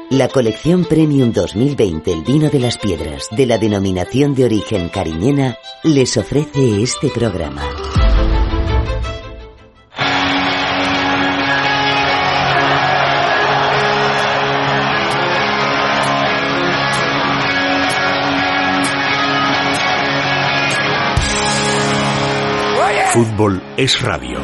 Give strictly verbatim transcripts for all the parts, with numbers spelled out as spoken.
La colección Premium dos mil veinte El Vino de las Piedras, de la denominación de origen cariñena, les ofrece este programa. Fútbol es radio.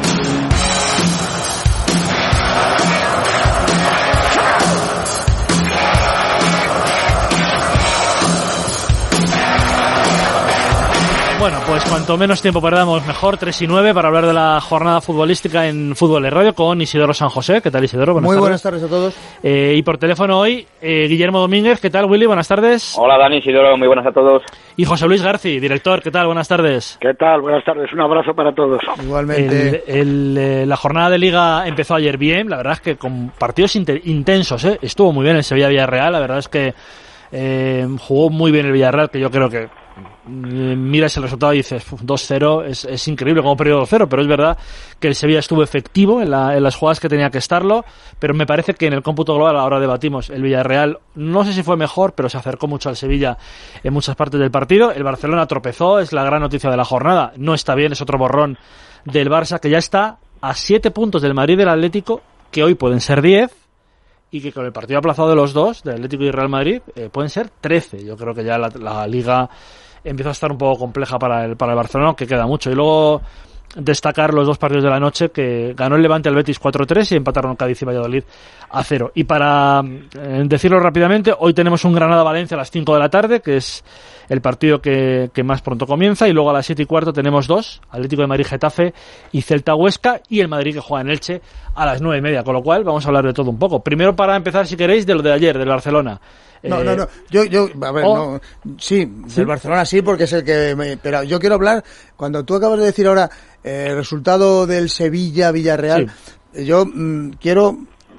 Bueno, pues cuanto menos tiempo perdamos mejor, tres y nueve para hablar de la jornada futbolística en Fútbol es Radio con Isidoro San José. ¿Qué tal, Isidoro? Buenas Muy tardes. buenas tardes a todos. Eh, y por teléfono hoy, eh, Guillermo Domínguez. ¿Qué tal, Willy? Buenas tardes. Hola, Dani, Isidoro. Muy buenas a todos. Y José Luis Garci, director. ¿Qué tal? Buenas tardes. ¿Qué tal? Buenas tardes. Un abrazo para todos. Igualmente. El, el, eh, la jornada de Liga empezó ayer bien. La verdad es que con partidos inter- intensos, ¿eh? Estuvo muy bien el Sevilla-Villarreal. La verdad es que eh, jugó muy bien el Villarreal, que yo creo que miras el resultado y dices dos cero, es, es increíble como periodo cero, pero es verdad que el Sevilla estuvo efectivo en, la, en las jugadas que tenía que estarlo, pero me parece que en el cómputo global, ahora debatimos, el Villarreal no sé si fue mejor, pero se acercó mucho al Sevilla en muchas partes del partido. El Barcelona tropezó, es la gran noticia de la jornada, no está bien, es otro borrón del Barça, que ya está a siete puntos del Madrid y del Atlético, que hoy pueden ser diez, y que con el partido aplazado de los dos, del Atlético y Real Madrid, eh, pueden ser trece. Yo creo que ya la, la Liga empieza a estar un poco compleja para el, para el Barcelona, que queda mucho. Y luego destacar los dos partidos de la noche, que ganó el Levante al Betis cuatro tres y empataron Cádiz y Valladolid a cero. Y para eh, decirlo rápidamente, hoy tenemos un Granada-Valencia a las cinco de la tarde, que es el partido que, que más pronto comienza, y luego a las siete y cuarto tenemos dos, Atlético de Madrid-Getafe y Celta-Huesca, y el Madrid que juega en Elche a las nueve y media, con lo cual vamos a hablar de todo un poco. Primero, para empezar, si queréis, de lo de ayer, del Barcelona. No, eh, no, no, yo, yo, a ver, oh, no, sí, ¿sí? del Barcelona sí, porque es el que, me, pero yo quiero hablar, cuando tú acabas de decir ahora eh, el resultado del Sevilla-Villarreal, sí. yo mmm, quiero,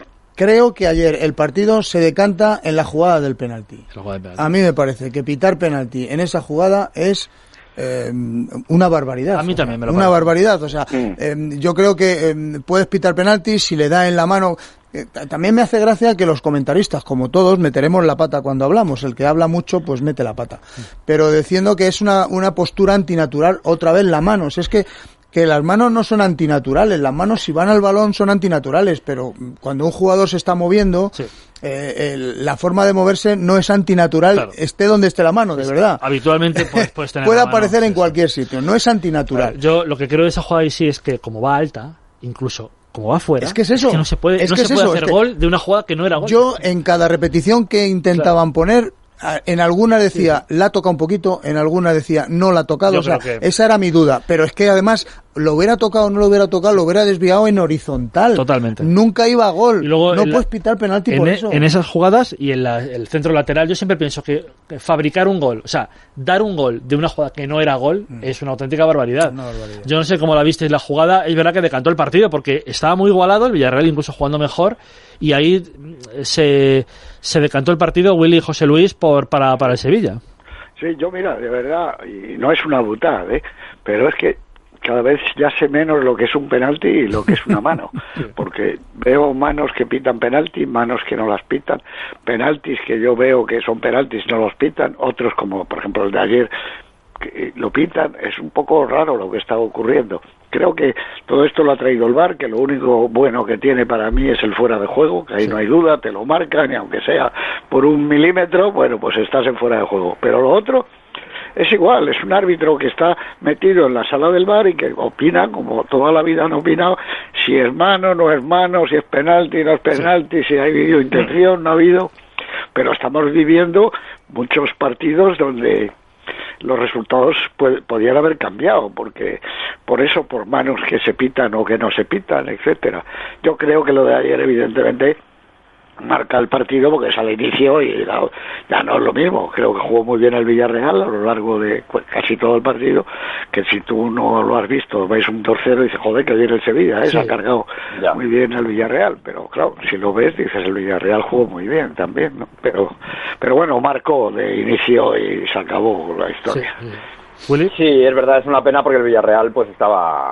creo que ayer el partido se decanta en la jugada del penalti. jugada del penalti. A mí me parece que pitar penalti en esa jugada es Eh, una barbaridad. A mí también me lo Una parece. barbaridad, o sea, eh, yo creo que eh, puedes pitar penalti si le da en la mano. Eh, también me hace gracia que los comentaristas, como todos, meteremos la pata cuando hablamos. El que habla mucho, pues mete la pata. Pero diciendo que es una, una postura antinatural, otra vez la mano. Es que que las manos no son antinaturales, las manos si van al balón son antinaturales, pero cuando un jugador se está moviendo, sí. eh, el, la forma de moverse no es antinatural, claro. esté donde esté la mano, de verdad. Habitualmente puedes, puedes tener puede la mano, aparecer sí, en cualquier sitio, no es antinatural. Claro, yo lo que creo de esa jugada ahí sí es que como va alta, incluso como va fuera, es que es eso, es que no se puede, es no que se es puede eso, hacer es que gol de una jugada que no era gol. Yo en cada repetición que intentaban claro. poner, en alguna decía, sí. la toca un poquito, en alguna decía, no la ha tocado, Yo o sea, que... esa era mi duda, pero es que además, lo hubiera tocado o no lo hubiera tocado, lo hubiera desviado en horizontal. Totalmente. Nunca iba a gol. Y luego no la... puedes pitar penalti en por e... eso. En esas jugadas y en la... el centro lateral, yo siempre pienso que, que fabricar un gol, o sea, dar un gol de una jugada que no era gol, mm. es una auténtica barbaridad. Una barbaridad. Yo no sé cómo la visteis la jugada, es verdad que decantó el partido porque estaba muy igualado, el Villarreal incluso jugando mejor, y ahí se, se decantó el partido, Willy y José Luis, por, para, para el Sevilla. Sí, yo mira, de verdad, y no es una butada, ¿eh? Pero es que cada vez ya sé menos lo que es un penalti y lo que es una mano, porque veo manos que pitan penalti, manos que no las pitan, penaltis que yo veo que son penaltis no los pitan, otros como por ejemplo el de ayer que lo pitan. Es un poco raro lo que está ocurriendo. Creo que todo esto lo ha traído el V A R, que lo único bueno que tiene para mí es el fuera de juego, que ahí sí. no hay duda, te lo marcan y aunque sea por un milímetro, bueno, pues estás en fuera de juego. Pero lo otro es igual, es un árbitro que está metido en la sala del V A R y que opina, como toda la vida han opinado, si es mano, no es mano, si es penalti, no es penalti, sí. si ha habido intención, no ha habido. Pero estamos viviendo muchos partidos donde los resultados puede, podían haber cambiado, porque por eso, por manos que se pitan o que no se pitan, etcétera. Yo creo que lo de ayer, evidentemente, marca el partido porque es al inicio y ya, ya no es lo mismo. Creo que jugó muy bien el Villarreal a lo largo de casi todo el partido, que si tú no lo has visto, vais un dos cero y dices, joder, que viene el Sevilla, ¿eh? Sí. Se ha cargado ya. muy bien el Villarreal, pero claro, si lo ves, dices, el Villarreal jugó muy bien también, ¿no? Pero, pero bueno, marcó de inicio y se acabó la historia. Sí. ¿Willy? Sí, es verdad, es una pena porque el Villarreal pues estaba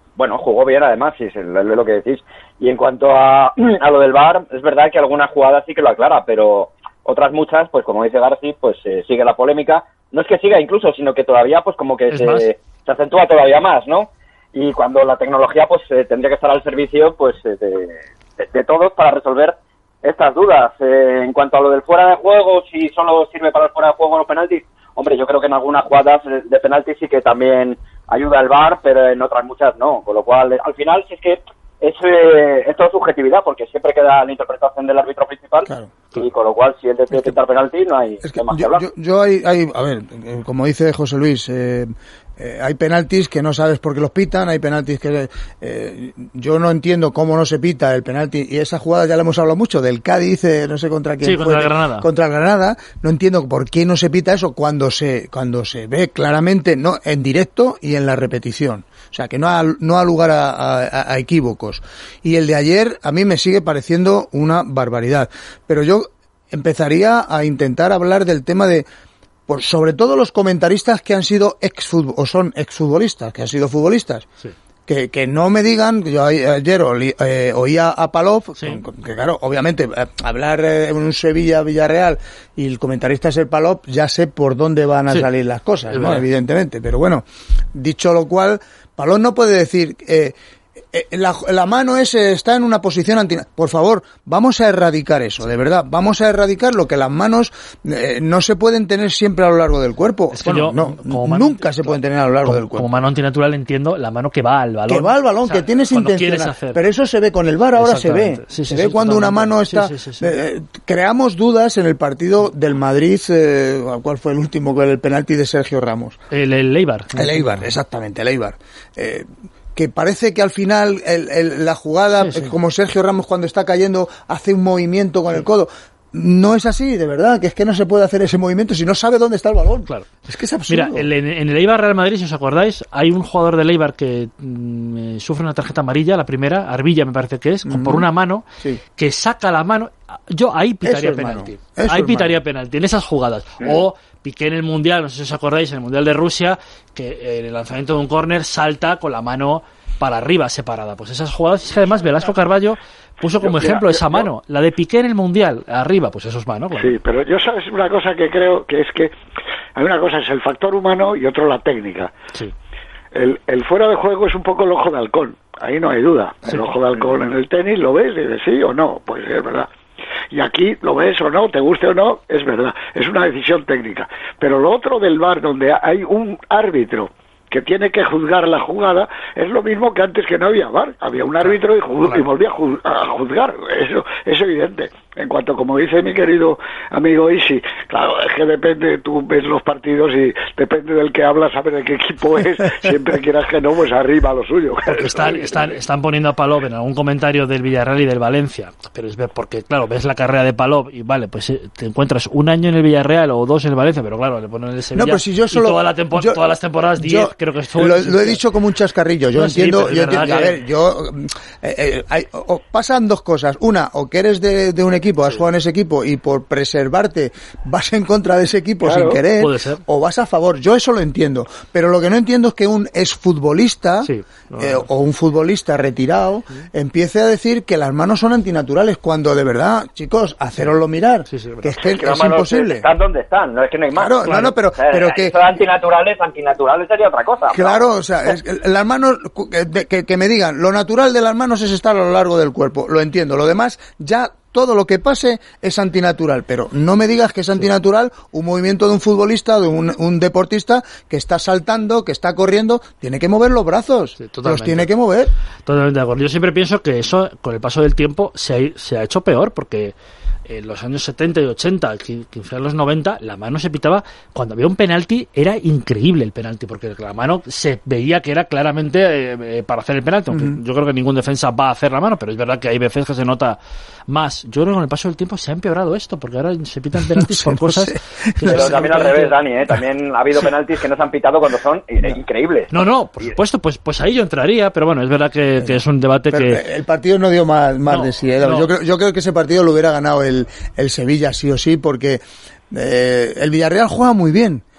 bueno, jugó bien además, sí, es lo que decís. Y en cuanto a, a lo del V A R, es verdad que alguna jugada sí que lo aclara, pero otras muchas, pues como dice Garci, pues eh, sigue la polémica. No es que siga incluso, sino que todavía pues como que se, se acentúa todavía más, ¿no? Y cuando la tecnología pues eh, tendría que estar al servicio pues eh, de, de, de todos para resolver estas dudas. Eh, en cuanto a lo del fuera de juego, si solo sirve para el fuera de juego los penaltis, hombre, yo creo que en algunas jugadas de penaltis sí que también ayuda el V A R, pero en otras muchas no. Con lo cual, al final, si es que es, eh, es toda subjetividad, porque siempre queda la interpretación del árbitro principal, claro, claro. Y con lo cual, si él decide quitar penalti, no hay es que más yo, que hablar. Yo, yo hay, hay, a ver, como dice José Luis, eh, eh, hay penaltis que no sabes por qué los pitan, hay penaltis que eh, yo no entiendo cómo no se pita el penalti, y esa jugada ya la hemos hablado mucho, del Cádiz, eh, no sé contra quién sí, fue, contra el Granada. Contra el Granada, no entiendo por qué no se pita eso cuando se cuando se ve claramente, no en directo y en la repetición. O sea, que no ha, no ha lugar a, a, a equívocos. Y el de ayer a mí me sigue pareciendo una barbaridad. Pero yo empezaría a intentar hablar del tema de, por, sobre todo los comentaristas que han sido exfutbol, o son exfutbolistas, que han sido futbolistas. Sí. Que, que no me digan, yo ayer oí, eh, oía a Palop, sí. que claro, obviamente, hablar en un Sevilla-Villarreal y el comentarista es el Palop, ya sé por dónde van a sí. salir las cosas, ¿no? Evidentemente. Pero bueno, dicho lo cual, Palop no puede decir, eh, eh, la, la mano es, está en una posición anti... Por favor, vamos a erradicar eso, de verdad. Vamos a erradicar lo que las manos eh, no se pueden tener siempre a lo largo del cuerpo. Es que bueno, yo, no, nunca mano, se pueden tener a lo largo como, del cuerpo. Como mano antinatural entiendo la mano que va al balón. Que va al balón, o sea, que tienes intención. Pero eso se ve con el V A R, ahora se ve. Sí, sí, se sí, ve sí, cuando una mano está... Sí, sí, sí, sí. Eh, creamos dudas en el partido del Madrid, eh, ¿cuál fue el último? El penalti de Sergio Ramos. El, el Eibar. El Eibar, exactamente, el Eibar. Eh, que parece que al final el, el, la jugada, sí, sí. como Sergio Ramos cuando está cayendo hace un movimiento con el codo. No es así, de verdad, que es que no se puede hacer ese movimiento si no sabe dónde está el balón. Claro. Es que es absurdo. Mira, el, en el Eibar Real Madrid, si os acordáis, hay un jugador del Eibar que mmm, sufre una tarjeta amarilla, la primera, Arbilla me parece que es, mm-hmm. por una mano, sí. que saca la mano. Yo ahí pitaría penalti. Ahí pitaría penalti, en esas jugadas. Sí. O Piqué en el Mundial, no sé si os acordáis, en el Mundial de Rusia, que en el lanzamiento de un córner salta con la mano para arriba separada. Pues esas jugadas, es que además Velasco Carballo puso como yo, ejemplo mira, esa yo, mano, la de Piqué en el Mundial, arriba, pues eso es mano. Claro. Sí, pero yo sabes una cosa que creo que es que hay una cosa es el factor humano y otro la técnica. Sí. El, el fuera de juego es un poco el ojo de halcón, ahí no hay duda. El sí. ojo de halcón en el tenis lo ves y dices sí o no, pues es verdad. Y aquí lo ves o no, te guste o no, es verdad, es una decisión técnica. Pero lo otro del V A R, donde hay un árbitro que tiene que juzgar la jugada, es lo mismo que antes que no había V A R. Había un árbitro y, juz- y volvía a, juz- a juzgar. Eso es evidente. En cuanto, como dice mi querido amigo Isi, claro, es que depende, tú ves los partidos y depende del que hablas, sabes de qué equipo es, siempre quieras que no, pues arriba lo suyo. Porque están, están, están poniendo a Palop en algún comentario del Villarreal y del Valencia, pero es porque, claro, ves la carrera de Palop y vale, pues te encuentras un año en el Villarreal o dos en el Valencia, pero claro, le ponen el Sevilla, no, pues si yo solo, y toda la tempo- yo, todas las temporadas diez, creo que estuvo. Lo, lo he dicho como un chascarrillo, yo no, entiendo, sí, yo entiendo, que... a ver, yo, eh, eh, hay, o, pasan dos cosas, una, o que eres de, de un equipo, has sí. jugado en ese equipo y por preservarte vas en contra de ese equipo claro, sin querer, o vas a favor, yo eso lo entiendo, pero lo que no entiendo es que un exfutbolista sí, no, eh, no. o un futbolista retirado sí. empiece a decir que las manos son antinaturales, cuando de verdad, chicos, haceroslo mirar, sí, sí, que es que es, que es imposible. Están donde están, no es que no hay más. Claro, claro. no, no, pero, pero eh, que... Son antinaturales, antinaturales sería otra cosa. Claro, ¿no? O sea, es, las manos, que, que, que me digan, lo natural de las manos es estar a lo largo del cuerpo, lo entiendo, lo demás ya... Todo lo que pase es antinatural, pero no me digas que es antinatural un movimiento de un futbolista, de un, un deportista que está saltando, que está corriendo, tiene que mover los brazos, sí, los tiene que mover. Totalmente de acuerdo. Yo siempre pienso que eso, con el paso del tiempo, se ha, se ha hecho peor, porque en los años setenta y ochenta, quizás en los noventa, la mano se pitaba, cuando había un penalti, era increíble el penalti, porque la mano se veía que era claramente eh, eh, para hacer el penalti, aunque uh-huh. yo creo que ningún defensa va a hacer la mano, pero es verdad que hay veces que se nota más. Yo creo que con el paso del tiempo se ha empeorado esto, porque ahora se pitan penaltis no, por cosas... No sé. Que pero también al revés, Dani, ¿eh? También ha habido penaltis que no se han pitado cuando son increíbles. No, no, por supuesto, pues pues ahí yo entraría, pero bueno, es verdad que, que es un debate pero que... El partido no dio más, más no, de sí, ¿eh? no. yo, creo, yo creo que ese partido lo hubiera ganado el, el Sevilla sí o sí, porque eh, el Villarreal juega muy bien,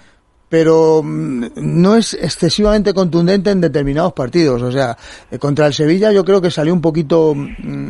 pero no es excesivamente contundente en determinados partidos. O sea, contra el Sevilla yo creo que salió un poquito mm,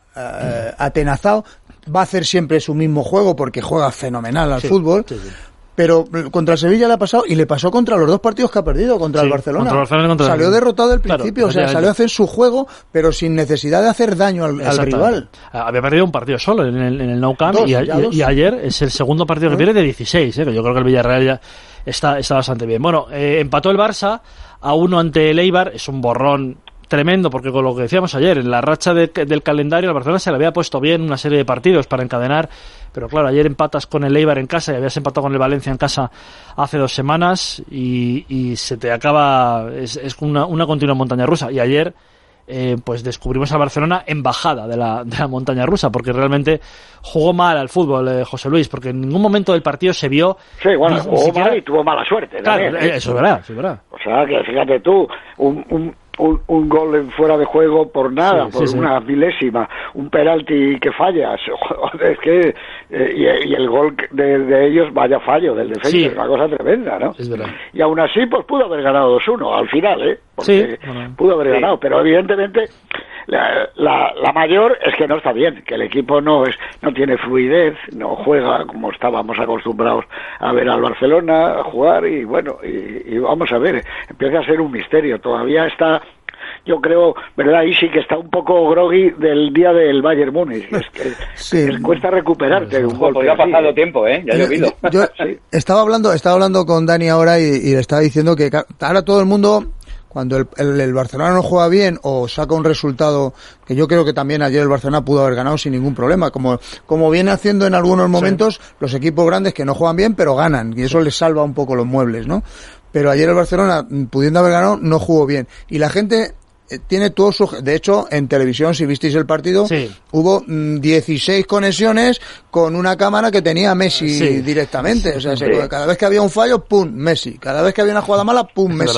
uh, atenazado. Va a hacer siempre su mismo juego porque juega fenomenal al sí, fútbol. Sí, sí. Pero contra el Sevilla le ha pasado, y le pasó contra los dos partidos que ha perdido, contra sí, el Barcelona. Contra el Barcelona contra salió el... derrotado del principio, claro, o sea, salió a hacer su juego, pero sin necesidad de hacer daño al, al rival. Había perdido un partido solo en el, en el Nou Camp, dos, y, y, y ayer es el segundo partido que pierde de dieciséis, ¿eh? Que yo creo que el Villarreal ya está, está bastante bien. Bueno, eh, empató el Barça a uno ante el Eibar, es un borrón tremendo, porque con lo que decíamos ayer, en la racha de, del calendario, el Barcelona se le había puesto bien una serie de partidos para encadenar, pero claro, ayer empatas con el Eibar en casa y habías empatado con el Valencia en casa hace dos semanas y, y se te acaba, es, es una, una continua montaña rusa. Y ayer eh, pues descubrimos al Barcelona en bajada de la, de la montaña rusa, porque realmente jugó mal al fútbol, eh, José Luis, porque en ningún momento del partido se vio... Sí, bueno, ni, jugó ni siquiera... mal y tuvo mala suerte. Claro, también, ¿eh? Eso es verdad, eso es verdad. O sea, que fíjate tú, un... un... Un, un gol en fuera de juego por nada, sí, por sí, una sí. milésima, un penalti que fallas, joder, es que eh, y, y el gol de, de ellos, vaya fallo del defensa, sí. es una cosa tremenda, ¿no? Es verdad. Y aún así, pues pudo haber ganado dos uno al final, ¿eh? Porque sí, bueno. pudo haber sí. ganado, pero evidentemente la, la, la mayor es que no está bien, que el equipo no es no tiene fluidez, no juega como estábamos acostumbrados a ver al Barcelona a jugar, y bueno, y, y vamos a ver, empieza a ser un misterio, todavía está, yo creo, ¿verdad? Ahí sí que está un poco groggy del día del Bayern Múnich. Es que sí. les cuesta recuperarte de un golpe. Pues ya ha pasado así. tiempo, ¿eh? Ya ha llovido. Yo, yo sí. estaba hablando, estaba hablando con Dani ahora y, y le estaba diciendo que ahora todo el mundo, cuando el, el, el Barcelona no juega bien o saca un resultado, que yo creo que también ayer el Barcelona pudo haber ganado sin ningún problema, como, como viene haciendo en algunos momentos sí. los equipos grandes que no juegan bien pero ganan, y eso sí. les salva un poco los muebles, ¿no? Pero ayer el Barcelona, pudiendo haber ganado, no jugó bien. Y la gente tiene todo su... De hecho, en televisión, si visteis el partido, sí. hubo mmm, dieciséis conexiones con una cámara que tenía Messi sí. directamente. O sea, sí. cada vez que había un fallo, ¡pum! Messi. Cada vez que había una jugada mala, ¡pum! Messi.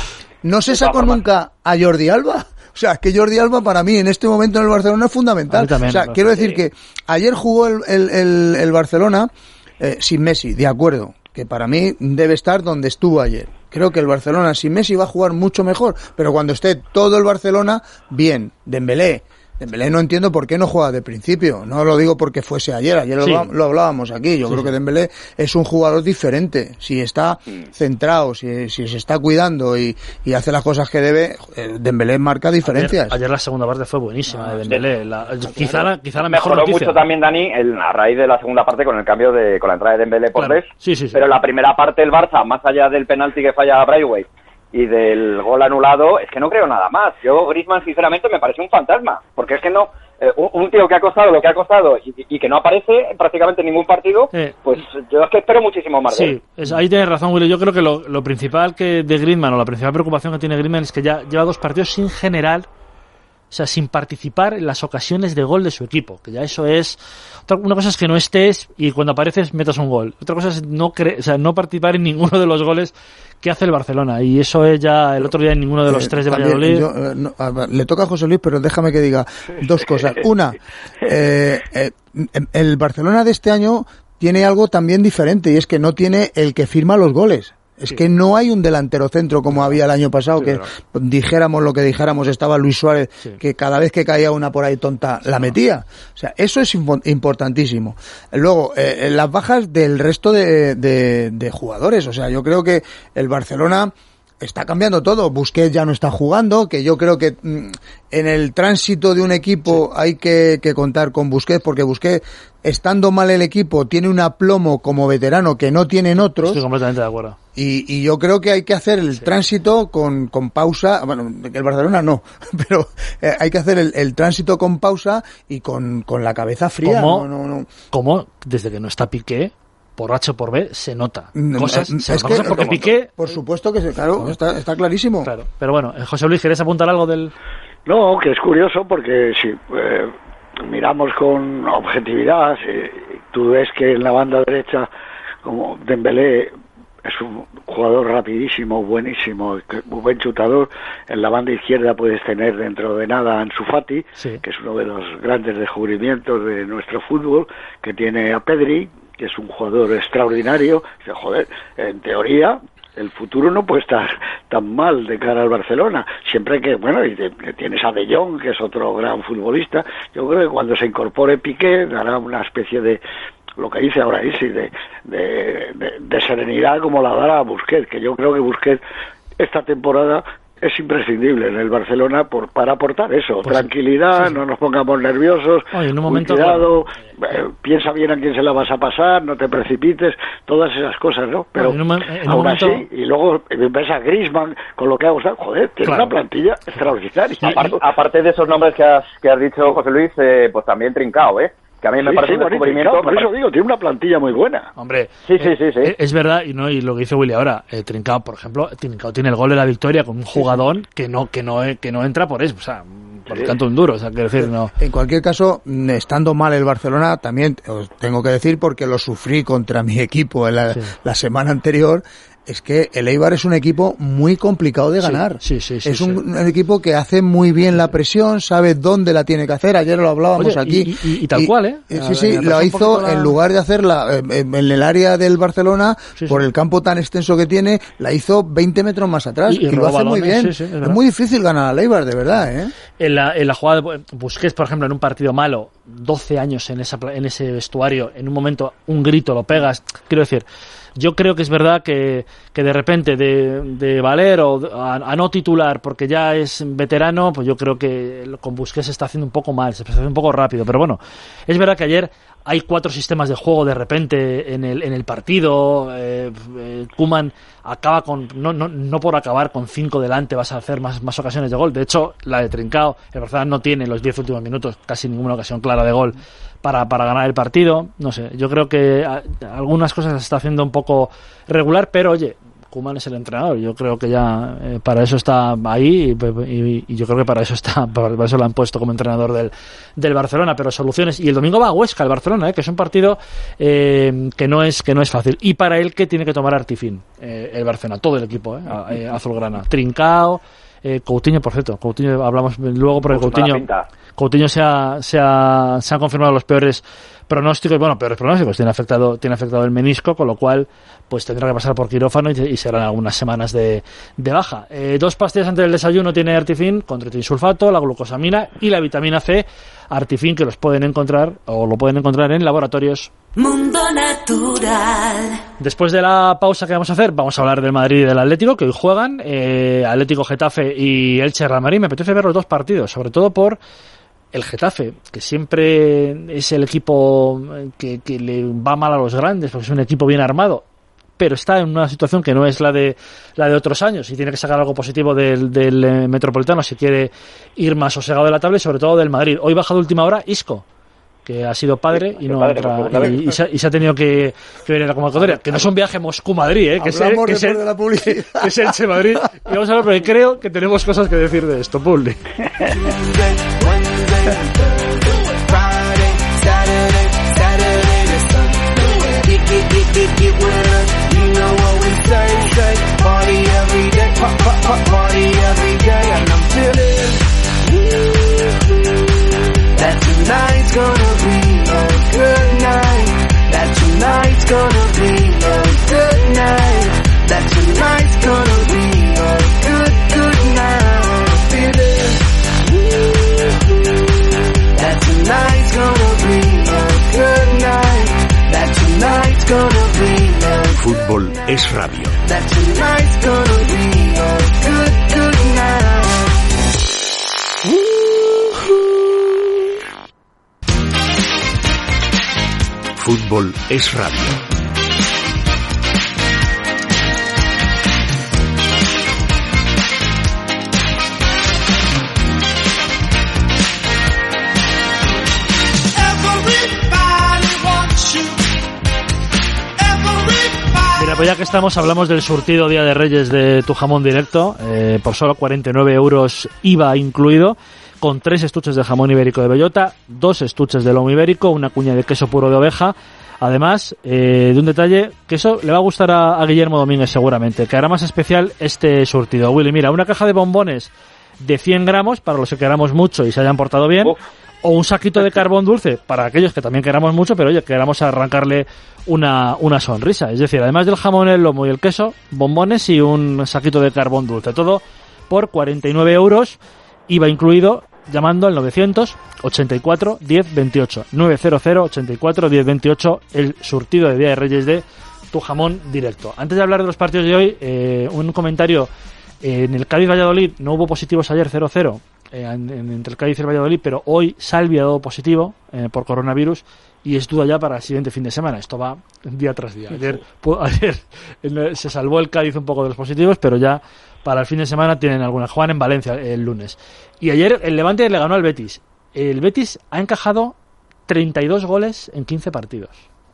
No se sacó nunca a Jordi Alba. O sea, que Jordi Alba para mí en este momento en el Barcelona es fundamental. También, o sea, quiero decir sí. que ayer jugó el, el, el, el Barcelona eh, sin Messi, de acuerdo, que para mí debe estar donde estuvo ayer. Creo que el Barcelona sin Messi va a jugar mucho mejor, pero cuando esté todo el Barcelona, bien. Dembélé. Dembélé no entiendo por qué no juega de principio. No lo digo porque fuese ayer, ayer sí. lo, lo hablábamos aquí. Yo sí, creo sí. que Dembélé es un jugador diferente. Si está centrado, si, si se está cuidando y, y hace las cosas que debe, Dembélé marca diferencias. Ayer, ayer la segunda parte fue buenísima ah, de Dembélé. La, quizá, la, quizá la mejor Mejoró noticia. mucho también, Dani, el, a raíz de la segunda parte con el cambio de, con la entrada de Dembélé por claro. Dest. Sí, sí, sí. Pero la primera parte el Barça, más allá del penalti que falla Braithwaite y del gol anulado, es que no creo nada más. Yo, Griezmann, sinceramente, me parece un fantasma, porque es que no, eh, un, un tío que ha costado lo que ha costado y, y que no aparece prácticamente en ningún partido, eh, pues yo es que espero muchísimo más de él. Sí, es, ahí tienes razón, Willy. Yo creo que lo, lo principal que de Griezmann, o la principal preocupación que tiene Griezmann, es que ya lleva dos partidos sin general, o sea, sin participar en las ocasiones de gol de su equipo, que ya eso es... Otra, una cosa es que no estés y cuando apareces metas un gol. Otra cosa es no cre o sea, no participar en ninguno de los goles que hace el Barcelona. Y eso es ya el otro día en ninguno de los eh, tres de también, Valladolid. Yo, eh, no, a, le toca a José Luis, pero déjame que diga dos cosas. Una, eh, eh, el Barcelona de este año tiene algo también diferente, y es que no tiene el que firma los goles. Es sí. que no hay un delantero centro como había el año pasado, sí, que claro. dijéramos lo que dijéramos, estaba Luis Suárez, sí. que cada vez que caía una por ahí tonta, la metía. O sea, eso es importantísimo. Luego, eh, las bajas del resto de, de, de jugadores. O sea, yo creo que el Barcelona está cambiando todo. Busquets ya no está jugando, que yo creo que mmm, en el tránsito de un equipo sí. hay que, que contar con Busquets, porque Busquets, estando mal el equipo, tiene un aplomo como veterano que no tienen otros. Estoy completamente de acuerdo. Y, y yo creo que hay que hacer el sí. tránsito con, con pausa. Bueno, el Barcelona no, pero eh, hay que hacer el, el tránsito con pausa y con, con la cabeza fría. ¿Cómo? No, no, no. ¿Cómo? Desde que no está Piqué, por H o por B, se nota cosas, es se que, cosas porque Piqué... Por supuesto que se, claro, está, está clarísimo. Claro. Pero bueno, José Luis, ¿quieres apuntar algo del...? No, que es curioso porque si eh, miramos con objetividad, si tú ves que en la banda derecha, como Dembélé es un jugador rapidísimo, buenísimo, un buen chutador. En la banda izquierda puedes tener dentro de nada a Ansu Fati, sí. que es uno de los grandes descubrimientos de nuestro fútbol, que tiene a Pedri, que es un jugador extraordinario. Joder, en teoría el futuro no puede estar tan mal de cara al Barcelona. Siempre que, bueno, y de, tienes a De Jong, que es otro gran futbolista. Yo creo que cuando se incorpore Piqué dará una especie de, lo que dice ahora Isi, de, de, de, de serenidad como la dará a Busquets, que yo creo que Busquets esta temporada es imprescindible en el Barcelona por para aportar eso, pues tranquilidad, sí, sí. No nos pongamos nerviosos, Oye, en un momento, cuidado, claro. eh, piensa bien a quién se la vas a pasar, no te precipites, todas esas cosas, ¿no? Pero en un, en un aún momento... así, y luego ves a Griezmann con lo que ha gustado, joder, tiene claro. una plantilla extraordinaria. Aparte, aparte de esos nombres que has, que has dicho, José Luis, eh, pues también Trincao, ¿eh? Que a mí me sí, parece sí, un descubrimiento... Trincao, por eso digo, tiene una plantilla muy buena. Hombre, sí, sí, sí, sí. Eh, es verdad, y no y lo que dice Willy ahora, eh, Trincao, por ejemplo, Trincao tiene el gol de la victoria con un jugadón que no que no que no entra por eso, o sea, por el canto de un duro, o sea, quiero decir, no. En cualquier caso, estando mal el Barcelona, también os tengo que decir, porque lo sufrí contra mi equipo en la, sí. la semana anterior, es que el Eibar es un equipo muy complicado de ganar. Sí, sí, sí, es sí, un, sí. un equipo que hace muy bien la presión, sabe dónde la tiene que hacer. Ayer lo hablábamos Oye, aquí. Y, y, y tal y, cual, ¿eh? Sí, sí, lo hizo la... en lugar de hacerla en el área del Barcelona, sí, sí. por el campo tan extenso que tiene, la hizo veinte metros más atrás. Y, y, y lo hace balones, muy bien. Sí, sí, es, es muy difícil ganar al Eibar, de verdad, ¿eh? En la, en la jugada de Busquets, por ejemplo, en un partido malo, doce años en, esa, en ese vestuario, en un momento un grito lo pegas. Quiero decir, yo creo que es verdad que, que de repente de, de valer o a, a no titular porque ya es veterano, pues yo creo que con Busquets se está haciendo un poco mal, se está haciendo un poco rápido, pero bueno, es verdad que ayer hay cuatro sistemas de juego de repente en el en el partido. eh, eh, Koeman acaba con no no no por acabar con cinco delante vas a hacer más más ocasiones de gol. De hecho, la de Trincao, el Barcelona no tiene en los diez últimos minutos casi ninguna ocasión clara de gol para para ganar el partido. No sé, yo creo que a, algunas cosas se está haciendo un poco regular, pero oye, Koeman es el entrenador, yo creo que ya eh, para eso está ahí y, y, y yo creo que para eso está para eso lo han puesto como entrenador del, del Barcelona, pero soluciones. Y el domingo va a Huesca el Barcelona, eh, que es un partido eh, que no es que no es fácil, y para él que tiene que tomar artifín eh, el Barcelona, todo el equipo eh, eh, azulgrana, Trincao, eh, Coutinho, por cierto, Coutinho hablamos luego porque Coutinho Coutinho se ha, se ha se han confirmado los peores pronósticos, bueno, peores pronósticos, tiene afectado tiene afectado el menisco, con lo cual pues tendrá que pasar por quirófano y, y serán algunas semanas de, de baja. Eh, dos pastillas antes del desayuno tiene Artifin con tritinsulfato, la glucosamina y la vitamina C Artifin, que los pueden encontrar o lo pueden encontrar en laboratorios Mundo Natural. Después de la pausa que vamos a hacer, vamos a hablar del Madrid y del Atlético, que hoy juegan, eh, Atlético Getafe y Elche Real Madrid. Me apetece ver los dos partidos, sobre todo por el Getafe, que siempre es el equipo que, que le va mal a los grandes, porque es un equipo bien armado, pero está en una situación que no es la de la de otros años y tiene que sacar algo positivo del, del eh, Metropolitano si quiere ir más sosegado de la tabla, y sobre todo del Madrid. Hoy baja de última hora Isco, que ha sido padre sí, y no padre, entra, y, y, se, y se ha tenido que, que venir a la convocatoria, que no es un viaje Moscú-Madrid, ¿eh? que, es el, que, es el, de la publicidad. que es Elche Madrid, y vamos a hablar porque creo que tenemos cosas que decir de esto, Publi. That tonight's gonna be a good night. That tonight's gonna be a good night. That tonight's gonna be a good, good night. Feel it. That tonight's gonna be a good night. That tonight's gonna be a Fútbol es radio. That tonight's gonna be a good, good night. Fútbol es radio. Mira, pues ya que estamos, hablamos del surtido Día de Reyes de Tu Jamón Directo, eh, por solo cuarenta y nueve euros I V A incluido, con tres estuches de jamón ibérico de bellota, dos estuches de lomo ibérico, una cuña de queso puro de oveja. Además, eh, de un detalle que eso le va a gustar a, a Guillermo Domínguez seguramente, que hará más especial este surtido. Willy, mira, una caja de bombones de cien gramos, para los que queramos mucho y se hayan portado bien, o un saquito de carbón dulce para aquellos que también queramos mucho, pero oye, queramos arrancarle una, una sonrisa. Es decir, además del jamón, el lomo y el queso, bombones y un saquito de carbón dulce. Todo por cuarenta y nueve euros, I V A incluido, llamando al novecientos ochenta y cuatro diez veintiocho. novecientos ochenta y cuatro diez veintiocho, el surtido de Día de Reyes de Tu Jamón Directo. Antes de hablar de los partidos de hoy, eh, un comentario. Eh, en el Cádiz-Valladolid no hubo positivos ayer, cero cero, eh, en, en, entre el Cádiz y el Valladolid, pero hoy Salvi ha dado positivo eh, por coronavirus y es duda ya para el siguiente fin de semana. Esto va día tras día. Ayer, pu- ayer en, se salvó el Cádiz un poco de los positivos, pero ya para el fin de semana tienen algunas. Juegan en Valencia el lunes. Y ayer el Levante le ganó al Betis. El Betis ha encajado treinta y dos goles en quince partidos,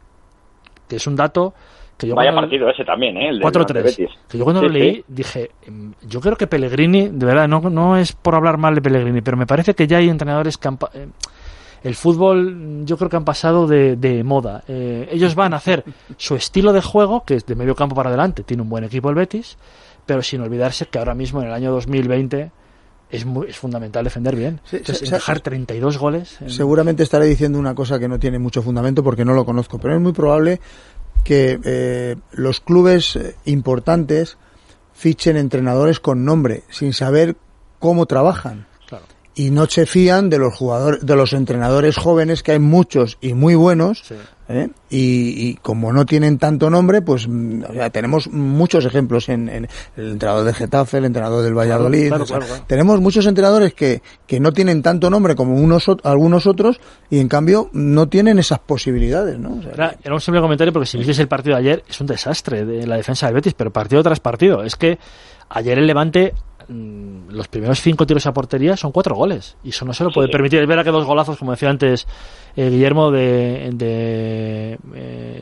que es un dato que yo Vaya cuando, partido ese también, ¿eh? El cuatro tres. Que yo cuando sí, lo leí sí. dije, yo creo que Pellegrini, de verdad, no, no es por hablar mal de Pellegrini, pero me parece que ya hay entrenadores que han, eh, el fútbol yo creo que han pasado de, de moda. Eh, ellos van a hacer su estilo de juego, que es de medio campo para adelante, tiene un buen equipo el Betis, pero sin olvidarse que ahora mismo en el año dos mil veinte es, muy, es fundamental defender bien. Sí, Entonces, se, encajar treinta y dos goles... En... Seguramente estaré diciendo una cosa que no tiene mucho fundamento porque no lo conozco, pero es muy probable que eh, los clubes eh, importantes fichen entrenadores con nombre sin saber cómo trabajan. Claro. Y no se fían de los jugadores, de los entrenadores jóvenes, que hay muchos y muy buenos, Sí. ¿eh? y, y como no tienen tanto nombre, pues mm, o sea, tenemos muchos ejemplos en, en el entrenador del Getafe, el entrenador del Valladolid. Claro, o sea, claro, claro. Tenemos muchos entrenadores que, que no tienen tanto nombre como unos ot- algunos otros y en cambio no tienen esas posibilidades, ¿no? O sea, Era, era un simple comentario porque si visteis el partido de ayer, es un desastre de la defensa del Betis, pero partido tras partido. Es que ayer el Levante, mmm, los primeros cinco tiros a portería son cuatro goles. Y eso no se lo puede Sí. permitir. Es verdad que dos golazos, como decía antes eh, Guillermo, de... de, eh,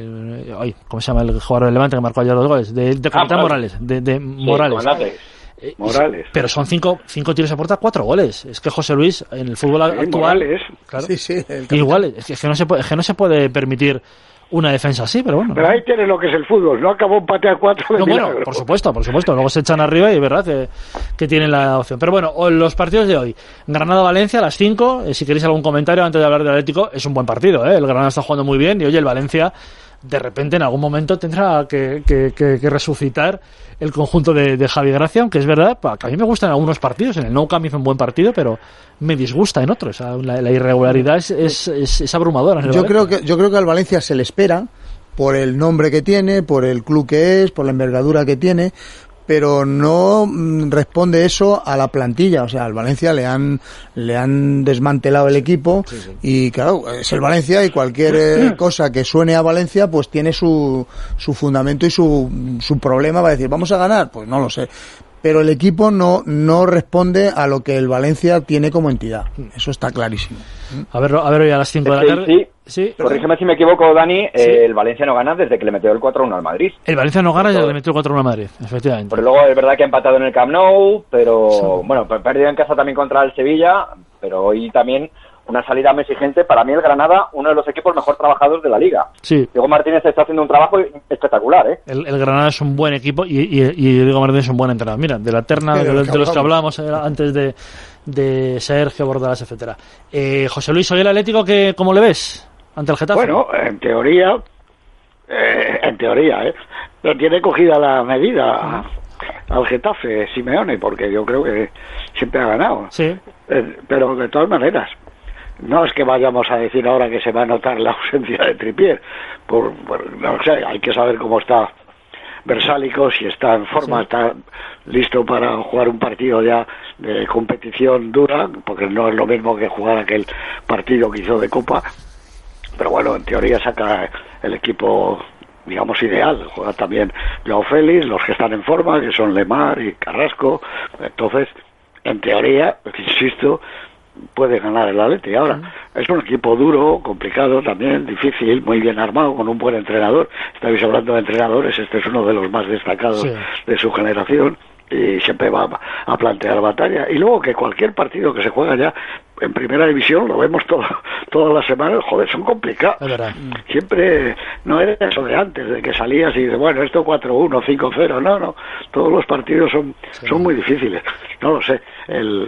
de ay, ¿cómo se llama el jugador del Levante que marcó ayer los goles? De, de Capitán Ah, Morales. De, de Sí, Morales. comandante. Eh, Morales. Pero son cinco, cinco tiros a puerta, cuatro goles. Es que José Luis, en el fútbol Sí, actual... Morales. Claro, sí, sí, el igual, es que, es que no se puede, es que no se puede permitir una defensa así, pero bueno. Pero ahí tiene lo que es el fútbol. No acabó empate a cuatro de No, bueno, milagro. por supuesto, por supuesto. Luego se echan arriba y es verdad que, que tienen la opción. Pero bueno, o- los partidos de hoy. Granada-Valencia a las cinco. Eh, si queréis algún comentario antes de hablar del Atlético, es un buen partido, ¿eh? El Granada está jugando muy bien y oye, el Valencia de repente en algún momento tendrá que, que, que, que resucitar el conjunto de, de Javi Gracia, aunque es verdad que a mí me gustan algunos partidos. En el Nou Camp hizo un buen partido, pero me disgusta en otros. O sea, la, la irregularidad es, es, es, es abrumadora. en el Yo Valencia. creo que yo creo que al Valencia se le espera por el nombre que tiene, por el club que es, por la envergadura que tiene, pero no mm, responde eso a la plantilla. O sea, al Valencia le han le han desmantelado el equipo y claro, es el Valencia y cualquier eh, cosa que suene a Valencia pues tiene su su fundamento y su su problema. Va a decir, ¿vamos a ganar? Pues no lo sé. Pero el equipo no no responde a lo que el Valencia tiene como entidad. Eso está clarísimo. A ver, a ver hoy a las cinco de la Sí, tarde. sí. Sí. Corrígeme si me equivoco, Dani, Sí. eh, el Valencia no gana desde que le metió el cuatro uno al Madrid. El Valencia no gana y Todo. le metió cuatro uno a Madrid, efectivamente. Pero luego es verdad que ha empatado en el Camp Nou, pero bueno, per- perdido en casa también contra el Sevilla, pero hoy también una salida muy exigente. Para mí el Granada, uno de los equipos mejor trabajados de la Liga. Sí, Diego Martínez está haciendo un trabajo espectacular, ¿eh? el, el Granada es un buen equipo y, y, y Diego Martínez es un buen entrenador. Mira, de la terna Sí, de, de los- los que de los que hablamos. hablábamos eh, antes de, de Sergio Bordalas, etcétera. Eh, José Luis, hoy el Atlético, que, ¿cómo le ves ante el Getafe? Bueno, en teoría, eh, en teoría, ¿eh? Pero tiene cogida la medida al Getafe, Simeone, porque yo creo que siempre ha ganado. Sí, Eh, pero de todas maneras, no es que vayamos a decir ahora que se va a notar la ausencia de Trippier. Por, por- no sé, hay que saber cómo está Versálico, si está en forma, Sí. está listo para jugar un partido ya de competición dura, porque no es lo mismo que jugar aquel partido que hizo de Copa. Pero bueno, en teoría saca el equipo, digamos, ideal. Juega también Joao Félix, los que están en forma, que son Lemar y Carrasco. Entonces, en teoría, insisto, puede ganar el Atleti. Ahora, es un equipo duro, complicado también, difícil, muy bien armado, con un buen entrenador. Estáis hablando de entrenadores, este es uno de los más destacados Sí. de su generación y siempre va a plantear batalla. Y luego que cualquier partido que se juega ya en primera división, lo vemos todo, todas las semanas, joder, son complicados. es verdad. Siempre no era eso de antes, de que salías y dices, bueno, esto cuatro uno, cinco cero, no, no, todos los partidos son, son muy difíciles. No lo sé, el,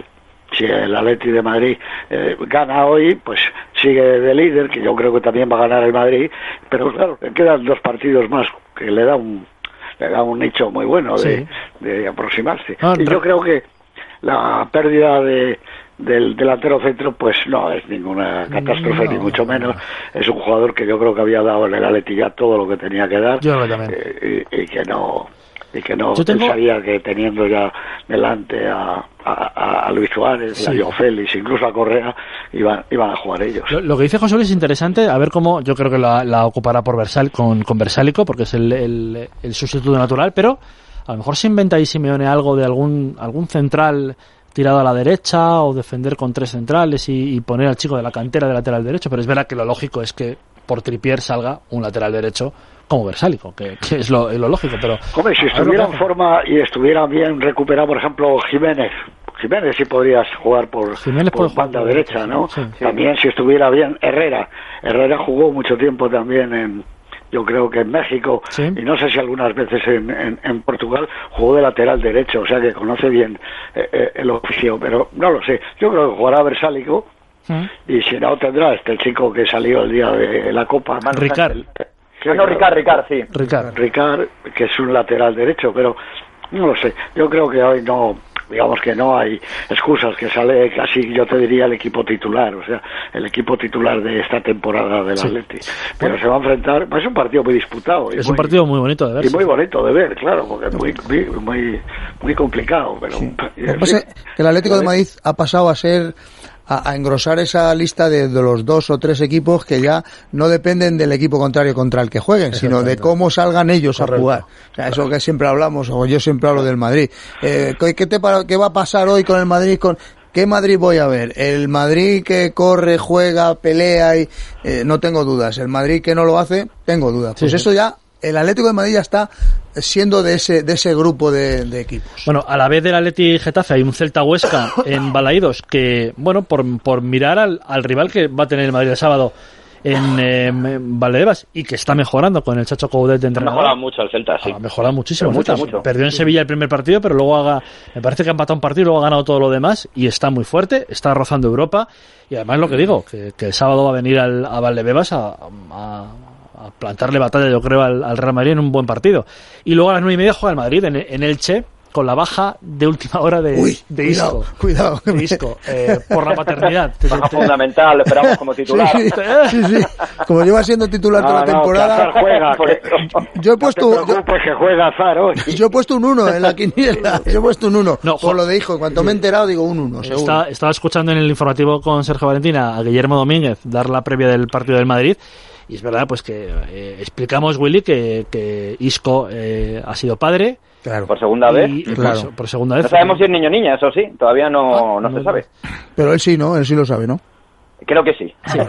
si el Atleti de Madrid eh, gana hoy, pues sigue de líder, que yo creo que también va a ganar el Madrid, pero claro, le quedan dos partidos más que le da un le da un nicho muy bueno de, sí. de aproximarse. Ah, y yo creo que la pérdida de del delantero centro pues no es ninguna catástrofe, no, ni mucho menos. Es un jugador que yo creo que había dado en el Atleti ya todo lo que tenía que dar, yo también. Eh, y, y que no y que no tengo... pensaría que teniendo ya delante a, a, a Luis Suárez, sí. a Joao Félix, incluso a Correa, iban, iban a jugar ellos. Lo, lo que dice José Luis es interesante, a ver cómo, yo creo que la, la ocupará por Versal, con, con Versálico, porque es el, el, el sustituto natural, pero a lo mejor se inventa ahí Simeone algo de algún, algún central tirado a la derecha, o defender con tres centrales y, y poner al chico de la cantera de lateral derecho, pero es verdad que lo lógico es que por Trippier salga un lateral derecho como Versálico, que, que es, lo, es lo lógico, pero... Hombre, si estuviera en forma y estuviera bien recuperado, por ejemplo, Jiménez, Jiménez sí podrías jugar por, por banda derecha, ¿no? Sí, sí. También si estuviera bien Herrera, Herrera jugó mucho tiempo también en, yo creo que en México, ¿sí? Y no sé si algunas veces en, en, en Portugal, jugó de lateral derecho, o sea que conoce bien eh, eh, el oficio, pero no lo sé, yo creo que jugará Versálico, ¿sí? Y si no tendrá este chico que salió el día de la Copa, Ricard. Ah, no, Ricard, Ricard, sí. Ricard. Ricard, que es un lateral derecho, pero no lo sé. Yo creo que hoy no, digamos que no hay excusas, que sale casi, yo te diría, el equipo titular, o sea, el equipo titular de esta temporada del sí. Atleti. Pero bueno, se va a enfrentar, pues es un partido muy disputado. Es muy, un partido muy bonito de ver. Y muy bonito de ver, claro, porque es muy, muy, muy, muy complicado. Pero sí. Lo que pasa es que el Atlético de Madrid ha pasado a ser... A, a engrosar esa lista de, de los dos o tres equipos que ya no dependen del equipo contrario contra el que jueguen, sino de cómo salgan ellos Correcto. a jugar. O sea, eso que siempre hablamos, o yo siempre hablo del Madrid. Eh, ¿qué, te, ¿Qué va a pasar hoy con el Madrid? Con ¿Qué Madrid voy a ver? El Madrid que corre, juega, pelea y eh, no tengo dudas. El Madrid que no lo hace, tengo dudas. Pues sí, eso ya, el Atlético de Madrid ya está siendo de ese de ese grupo de, de equipos. Bueno, a la vez del Atleti Getafe hay un Celta Huesca en Balaídos que, bueno, por, por mirar al, al rival que va a tener el Madrid el sábado en, eh, en Valdebebas y que está mejorando con el Chacho Coudet de entrenador. Ha mejorado mucho el Celta, sí. Ha mejorado muchísimo. Mucho, mucho. Perdió en Sevilla el primer partido, pero luego haga, me parece que ha empatado un partido y luego ha ganado todo lo demás y está muy fuerte, está rozando Europa y además lo que digo, que, que el sábado va a venir al, a Valdebebas a, a a plantarle batalla, yo creo, al, al Real Madrid en un buen partido. Y luego a las nueve y media juega el Madrid en, en Elche, con la baja de última hora de, Uy, de cuidado, Isco. Cuidado, de Isco, eh, por la paternidad. Baja fundamental, lo esperamos como titular. Sí, sí, sí, sí. Como lleva siendo titular no, toda la no, temporada. Que juega, que, yo he puesto, no te preocupes, yo, que juega Azar hoy. Yo he puesto un uno en la quiniela. Yo he puesto un uno. No, por lo de Hijo, en cuanto me he enterado digo un uno, seguro. Está, estaba escuchando en el informativo con Sergio Valentina a Guillermo Domínguez dar la previa del partido del Madrid. Y es verdad, pues que eh, explicamos, Willy, que, que Isco eh, ha sido padre. Claro. Por segunda vez. Y, claro. por, por segunda vez. No sabemos si es niño o niña, eso sí. Todavía no, ah, no, no se sabe. Pero él sí, ¿no? Él sí lo sabe, ¿no? Creo que sí. sí.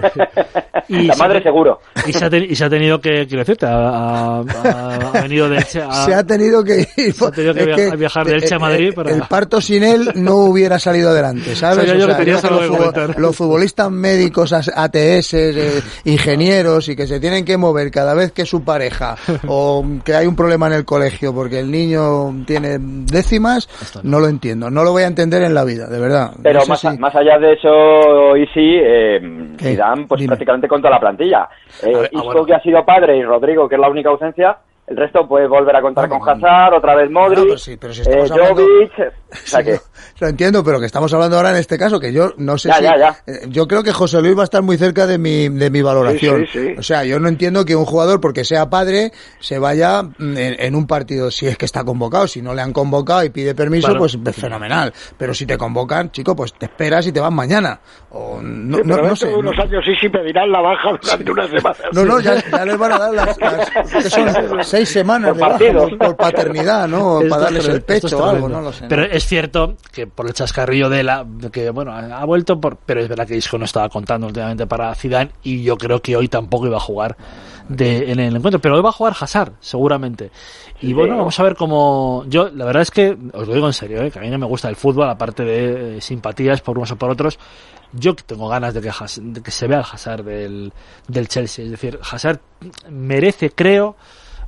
Y la madre se, seguro. Y se, ha ten, y se ha tenido que, quiero decirte, ha, ha, ha venido de Elche a... Se ha tenido que ir. Se ha tenido que, que viajar de Elche a Madrid para... El parto sin él no hubiera salido adelante, ¿sabes? O sea, yo o sea, yo los, futbol, los futbolistas médicos, A T S, eh, ingenieros y que se tienen que mover cada vez que su pareja o que hay un problema en el colegio porque el niño tiene décimas, no lo entiendo. No lo voy a entender en la vida, de verdad. Pero no sé más, si... más allá de eso, y sí... Eh, Zidane, pues Dime. prácticamente con toda la plantilla. Eh, ver, Isco, ah, bueno. que ha sido padre, y Rodrigo, que es la única ausencia. El resto puede volver a contar bueno, con Hazard, otra vez Modric, no, pero sí, pero si eh, hablando... Jovic... O sea sí, que... Lo entiendo, pero que estamos hablando ahora en este caso, que yo no sé ya, si... Ya, ya. Eh, yo creo que José Luis va a estar muy cerca de mi, de mi valoración. Sí, sí, sí. O sea, yo no entiendo que un jugador, porque sea padre, se vaya en, en un partido, si es que está convocado. Si no le han convocado y pide permiso, claro. Pues es fenomenal. Pero si te convocan, chico, pues te esperas y te vas mañana. O no, sí, no, no, no sé. Unos no... años sí, sí pedirán la baja durante unas semanas. No, no, ya, ya les van a dar las, las que son seis semanas de baja por, por paternidad, ¿no? Esto para darles el pecho o algo, no lo sé. Pero ¿no? Es cierto que por el chascarrillo de la que bueno ha vuelto por, pero es verdad que Isco no estaba contando últimamente para Zidane y yo creo que hoy tampoco iba a jugar de, en el encuentro, pero hoy va a jugar Hazard seguramente y sí. Bueno, vamos a ver cómo yo la verdad es que os lo digo en serio, ¿eh? Que a mí no me gusta el fútbol aparte de eh, simpatías por unos o por otros. Yo tengo ganas de que, de que se vea el Hazard del, del Chelsea, es decir, Hazard merece, creo,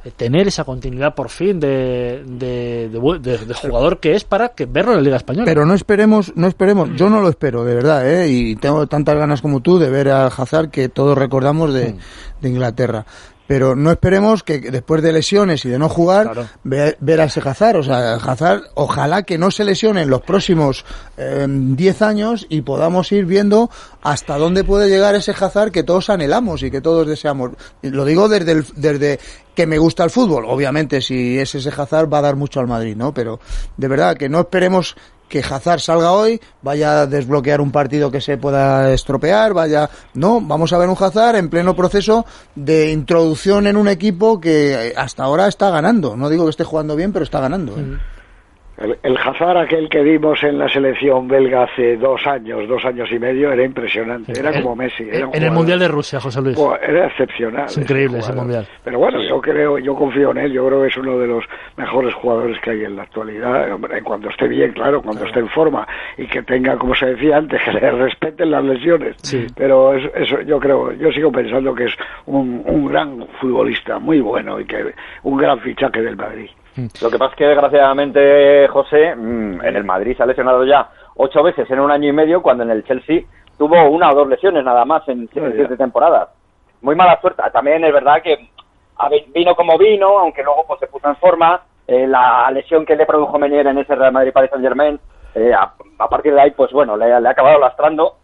tener esa continuidad por fin de, de, de, de, de jugador que es para que verlo en la Liga Española. Pero no esperemos, no esperemos, yo no lo espero, de verdad, ¿eh? Y tengo tantas ganas como tú de ver a Hazard que todos recordamos de, de Inglaterra. Pero no esperemos que después de lesiones y de no jugar, claro. ver, ver a ese Hazard. O sea, Hazard, ojalá que no se lesione en los próximos diez eh, años y podamos ir viendo hasta dónde puede llegar ese Hazard que todos anhelamos y que todos deseamos. Lo digo desde el, desde que me gusta el fútbol. Obviamente, si es ese Hazard va a dar mucho al Madrid, ¿no? Pero de verdad que no esperemos que Hazard salga hoy, vaya a desbloquear un partido que se pueda estropear, vaya... No, vamos a ver un Hazard en pleno proceso de introducción en un equipo que hasta ahora está ganando. No digo que esté jugando bien, pero está ganando, ¿eh? El, el Hazard aquel que vimos en la selección belga hace dos años, dos años y medio, era impresionante, era el, como Messi. Era en el Mundial de Rusia, José Luis. Pues era excepcional. Es increíble ese, ese Mundial. Pero bueno, yo creo, yo confío en él, yo creo que es uno de los mejores jugadores que hay en la actualidad, hombre, cuando esté bien, claro, cuando esté en forma, y que tenga, como se decía antes, que le respeten las lesiones. Sí. Pero eso, eso yo creo, yo sigo pensando que es un, un gran futbolista, muy bueno, y que un gran fichaje del Madrid. Lo que pasa es que, desgraciadamente, José, en el Madrid se ha lesionado ya ocho veces en un año y medio, cuando en el Chelsea tuvo una o dos lesiones nada más en siete temporadas. Muy mala suerte. También es verdad que vino como vino, aunque luego pues se puso en forma. Eh, la lesión que le produjo Menier en ese Real Madrid-Paris Saint-Germain, eh, a, a partir de ahí, pues bueno, le, le ha acabado lastrando.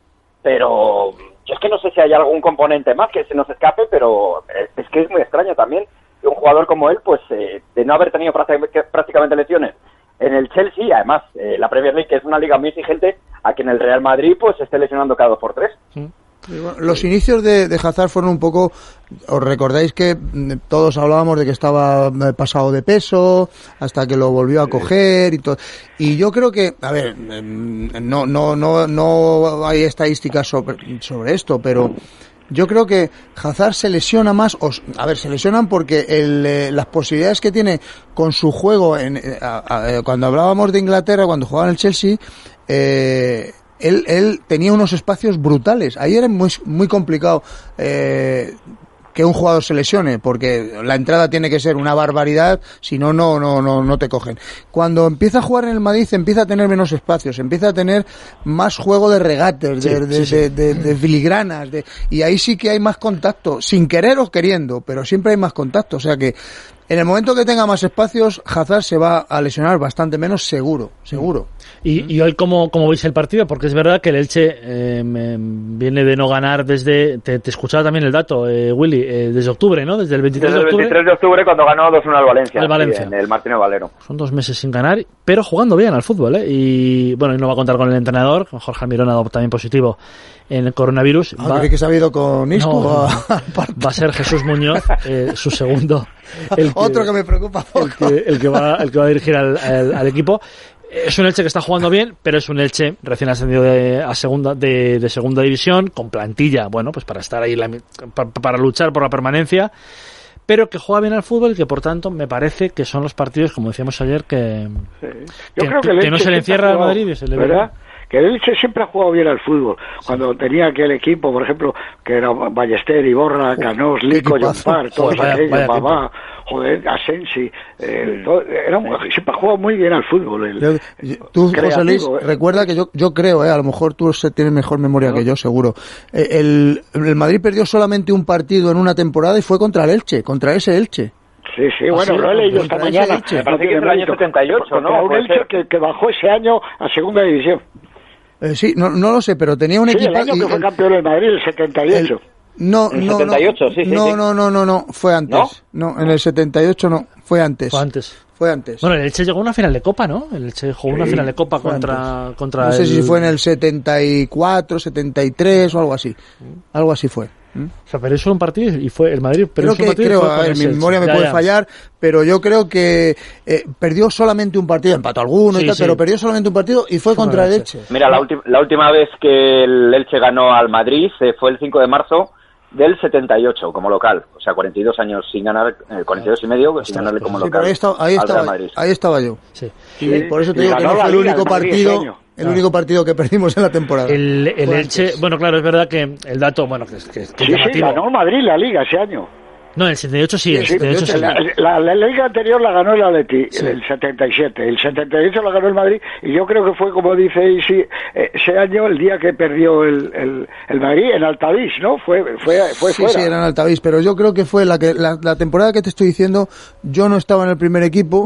Pero yo es que no sé si hay algún componente más que se nos escape, pero es, es que es muy extraño también que un jugador como él, pues eh, de no haber tenido prácticamente lesiones en el Chelsea, además eh, la Premier League, que es una liga muy exigente, a que en el Real Madrid pues se esté lesionando cada dos por tres. Sí. Bueno, los inicios de, de Hazard fueron un poco, os recordáis que todos hablábamos de que estaba pasado de peso hasta que lo volvió a coger y todo, y yo creo que, a ver, no no no no hay estadísticas sobre, sobre esto, pero yo creo que Hazard se lesiona más, o, a ver, se lesionan porque el, eh, las posibilidades que tiene con su juego, en, eh, a, a, cuando hablábamos de Inglaterra, cuando jugaba en el Chelsea, eh, él, él tenía unos espacios brutales. Ahí era muy, muy complicado eh, que un jugador se lesione, porque la entrada tiene que ser una barbaridad, si no, no, no, no, no te cogen. Cuando empieza a jugar en el Madrid, empieza a tener menos espacios, empieza a tener más juego de regates, de, sí, de, sí, sí. de, de, de filigranas, de, y ahí sí que hay más contacto, sin querer o queriendo, pero siempre hay más contacto, o sea que en el momento que tenga más espacios, Hazard se va a lesionar bastante menos, seguro, seguro. Y, y hoy, ¿cómo, ¿cómo veis el partido? Porque es verdad que el Elche eh, me, viene de no ganar desde... Te, te escuchaba también el dato, eh, Willy, eh, desde octubre, ¿no? Desde el veintitrés desde de octubre. el veintitrés de octubre, cuando ganó dos uno al Valencia. Al Valencia. Sí, en el Martínez Valero. Son dos meses sin ganar, pero jugando bien al fútbol, ¿eh? Y bueno, y no va a contar con el entrenador, con Jorge Almirón, también positivo en el coronavirus. Ah, va... que se ha ido con Isco. No, a... va a ser Jesús Muñoz, eh, su segundo. El que, Otro que me preocupa poco. El que, el que, va, el que va a dirigir al, al, al equipo. Es un Elche que está jugando bien, pero es un Elche recién ascendido de, a segunda, de, de segunda división, con plantilla, bueno, pues para estar ahí, la, para, para luchar por la permanencia, pero que juega bien al fútbol y que por tanto me parece que son los partidos, como decíamos ayer, que, sí. Yo que, creo que, que, que no se le encierra al Madrid y se le ve. ¿Verdad? Que el Elche siempre ha jugado bien al fútbol. Cuando tenía aquel equipo, por ejemplo, que era Ballester, Iborra, Canós, Lico, Llompar, todos vaya, aquellos, vaya Babá, joder, Asensi, eh, todo, era, siempre ha jugado muy bien al fútbol. El, yo, yo, tú, José Luis, eh. recuerda que yo, yo creo, eh, a lo mejor tú tienes mejor memoria ¿no? que yo, seguro. Eh, el, el Madrid perdió solamente un partido en una temporada y fue contra el Elche, contra ese Elche. Sí, sí, bueno, lo he leído esta mañana. Me parece que es el año setenta y ocho, ¿no? Un Elche que, que bajó ese año a segunda división. Eh, sí, no, no lo sé, pero tenía un sí, equipo... el año que fue el, campeón del Madrid, el setenta y ocho. El, no, el no, setenta y ocho, no, sí, sí, no, sí. no, no, no, no, fue antes. ¿No? no, en el setenta y ocho no, fue antes. Fue antes. Fue antes. Bueno, el Elche llegó a una final de Copa, ¿no? El Elche jugó sí, una final de Copa contra, contra no sé el... si fue en el setenta y cuatro, setenta y tres o algo así. Algo así fue. ¿Mm? O sea, pero eso un partido y fue el Madrid. Pero creo que, creo, a ver, mi memoria me ya, puede ya. fallar, pero yo creo que eh, perdió solamente un partido, empató alguno sí, y tal, sí. pero perdió solamente un partido y fue, fue contra el Elche. Mira, la, ulti- la última vez que el Elche ganó al Madrid eh, fue el cinco de marzo del setenta y ocho como local, o sea, cuarenta y dos años sin ganar, eh, cuarenta y dos y medio sin ganarle como sí, local. Ahí, está, ahí, al estaba, Real Madrid. ahí estaba yo. Sí. Y sí, por eso te digo que no fue el único partido, el no. único partido que perdimos en la temporada. El, el Elche, bueno, claro, es verdad que el dato, bueno, que es que, que sí, sí, ganó el Madrid la Liga ese año. No, el setenta y ocho sí, el Sí, setenta y ocho sí. la, la, la liga anterior la ganó el Atleti, Sí. el setenta y siete, el setenta y ocho la ganó el Madrid, y yo creo que fue, como dice Isi, ese año el día que perdió el, el, el Madrid en Altavix, ¿no? Fue fue fue Sí, fuera. sí, era en Altavix, pero yo creo que fue la que la, la temporada que te estoy diciendo, yo no estaba en el primer equipo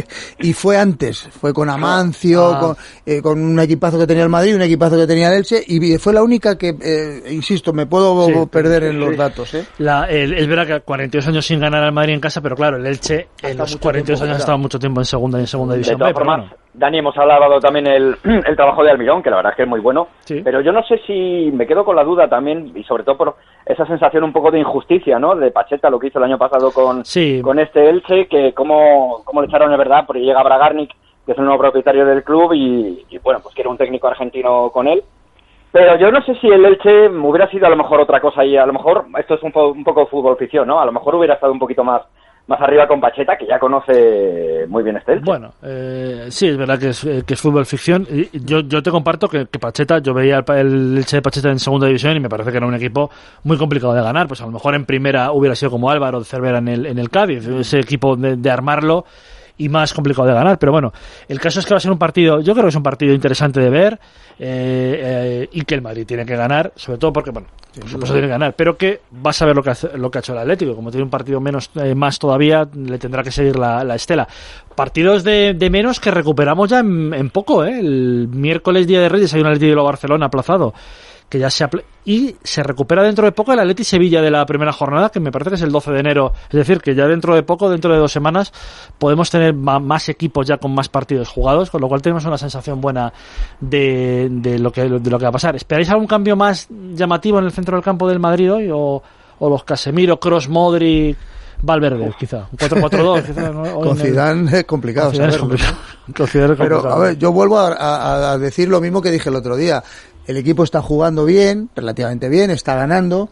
y fue antes, fue con Amancio, Ah. con, eh, con un equipazo que tenía el Madrid, un equipazo que tenía el Elche, y fue la única que, eh, insisto, me puedo Sí, perder en sí. los datos, ¿eh? La, el, es verdad que cuarenta y dos años sin ganar al Madrid en casa, pero claro, el Elche en los mucho cuarenta y dos tiempo años ha fuera. estado mucho tiempo en segunda y en segunda De división. todas B, pero formas, bueno. Dani, hemos hablado también el, el trabajo de Almirón, que la verdad es que es muy bueno, Sí. pero yo no sé si me quedo con la duda también, y sobre todo por esa sensación un poco de injusticia, ¿no? De Pacheta, lo que hizo el año pasado con, Sí. con este Elche, que cómo, cómo le echaron de verdad, porque llega Bragarnik, que es el nuevo propietario del club, y, y bueno, pues quiere un técnico argentino con él. Pero yo no sé si el Elche hubiera sido a lo mejor otra cosa, y a lo mejor, esto es un, po- un poco fútbol ficción, ¿no? A lo mejor hubiera estado un poquito más más arriba con Pacheta, que ya conoce muy bien este Elche. Bueno, eh, sí, es verdad que es, eh, que es fútbol ficción. Y yo, yo te comparto que, que Pacheta, yo veía el, pa- el Elche de Pacheta en segunda división y me parece que era un equipo muy complicado de ganar. Pues a lo mejor en primera hubiera sido como Álvaro de Cervera en el, en el Cádiz, ese equipo de, de armarlo y más complicado de ganar. Pero bueno, el caso es que va a ser un partido, yo creo que es un partido interesante de ver, eh, eh, y que el Madrid tiene que ganar, sobre todo porque, bueno, por supuesto tiene que ganar, pero que vas a ver lo que, hace, lo que ha hecho el Atlético. Como tiene un partido menos eh, más todavía, le tendrá que seguir la, la estela. Partidos de, de menos que recuperamos ya en, en poco, ¿eh? El miércoles, Día de Reyes, hay un Atlético de Barcelona aplazado, que ya se apl- y se recupera dentro de poco el Atleti Sevilla de la primera jornada, que me parece que es el doce de enero, es decir, que ya dentro de poco, dentro de dos semanas, podemos tener ma- más equipos ya con más partidos jugados, con lo cual tenemos una sensación buena de, de lo que de lo que va a pasar. ¿Esperáis algún cambio más llamativo en el centro del campo del Madrid hoy, o, o los Casemiro, Kroos, Modric, Valverde, quizá un cuatro cuatro dos, quizá, ¿no? Hoy Con en el- Zidane es complicado con Zidane es saberlo, complicado. ¿no? Con Zidane es Pero, complicado. a ver, yo vuelvo a, a- a decir lo mismo que dije el otro día. El equipo está jugando bien, relativamente bien, está ganando.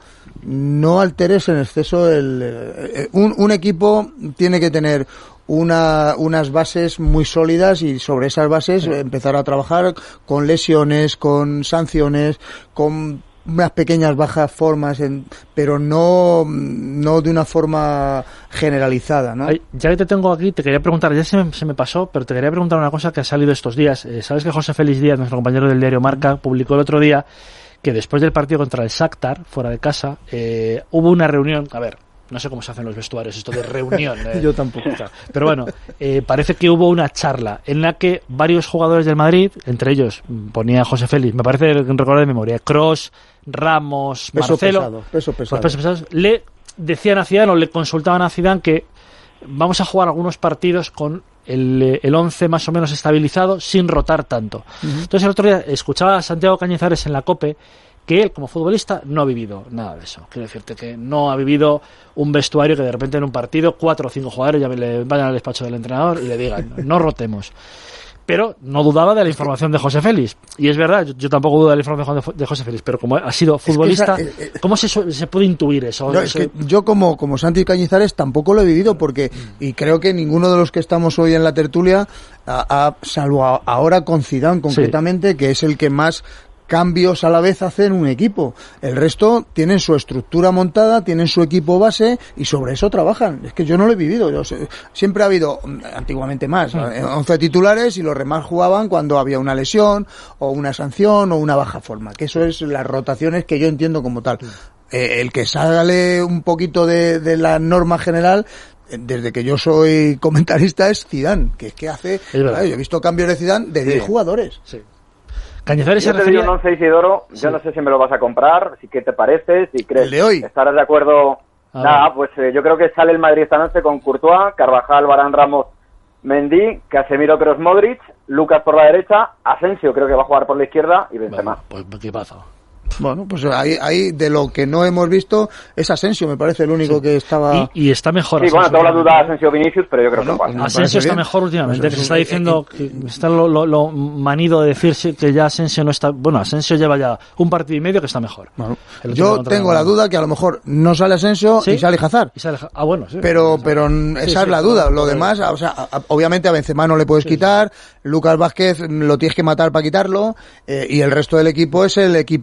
No alteres en exceso el... eh, un, un equipo tiene que tener una, unas bases muy sólidas y sobre esas bases eh, empezar a trabajar con lesiones, con sanciones, con unas pequeñas bajas formas, en, pero no, no de una forma generalizada, ¿no? Ay, ya que te tengo aquí, te quería preguntar, ya se me, se me pasó, pero te quería preguntar una cosa que ha salido estos días. Eh, Sabes que José Félix Díaz, nuestro compañero del diario Marca, publicó el otro día que después del partido contra el Shakhtar, fuera de casa, eh, hubo una reunión, a ver, no sé cómo se hacen los vestuarios, esto de reunión. Eh, Yo tampoco. Pero bueno, eh, parece que hubo una charla en la que varios jugadores del Madrid, entre ellos ponía José Félix, me parece recordar de memoria, Kroos, Ramos, Peso Marcelo, pesado, peso pesado. los pesos pesados, le decían a Zidane o le consultaban a Zidane que vamos a jugar algunos partidos con el, el once más o menos estabilizado sin rotar tanto. Uh-huh. Entonces el otro día escuchaba a Santiago Cañizares en la COPE que él como futbolista no ha vivido nada de eso. Quiero decirte que no ha vivido un vestuario que de repente en un partido cuatro o cinco jugadores ya le vayan al despacho del entrenador y le digan no rotemos. Pero no dudaba de la información de José Félix. Y es verdad, yo, yo tampoco dudo de la información de José Félix, pero como ha sido futbolista, es que esa, eh, ¿cómo se, se puede intuir eso? No, es que yo como, como Santi Cañizares tampoco lo he vivido porque, y creo que ninguno de los que estamos hoy en la tertulia, a, a, salvo a, ahora con Zidane concretamente, sí, que es el que más cambios a la vez hacen un equipo. El resto tienen su estructura montada, tienen su equipo base y sobre eso trabajan. Es que yo no lo he vivido. Yo sé, siempre ha habido, antiguamente más, once titulares y los demás jugaban cuando había una lesión o una sanción o una baja forma. Que eso es las rotaciones que yo entiendo como tal. Eh, el que sale un poquito de, de la norma general, desde que yo soy comentarista, es Zidane, que es que hace... Claro, yo he visto cambios de Zidane de diez sí. jugadores. Sí. Cañizares yo se te refería... digo un once, Isidoro, sí. Yo no sé si me lo vas a comprar, si qué te parece, si crees... ¿El de hoy? ¿Estarás de acuerdo? Ah, Nada, bueno. pues eh, yo creo que sale el Madrid esta noche con Courtois, Carvajal, Varane, Ramos, Mendy, Casemiro, Kroos, Modric, Lucas por la derecha, Asensio creo que va a jugar por la izquierda y Benzema. Bueno, pues qué pasa. Bueno, pues ahí, ahí de lo que no hemos visto es Asensio, me parece el único sí. que estaba... Y, y está mejor. Sí, Asensio, bueno, tengo la duda Asensio-Vinicius, pero yo creo bueno, que pasa. Asensio está bien. mejor últimamente, pues que se está diciendo que está lo, lo, lo manido de decir que ya Asensio no está... Bueno, Asensio lleva ya un partido y medio que está mejor. Bueno, yo tengo la duda que a lo mejor no sale Asensio ¿sí? y sale Hazard. Y sale, ah, bueno, sí. Pero, pero esa sí, es sí, la duda. Sí, lo demás, o sea, obviamente a Benzema no le puedes sí, quitar, sí. Lucas Vázquez lo tienes que matar para quitarlo, eh, y el resto del equipo es el equipo base.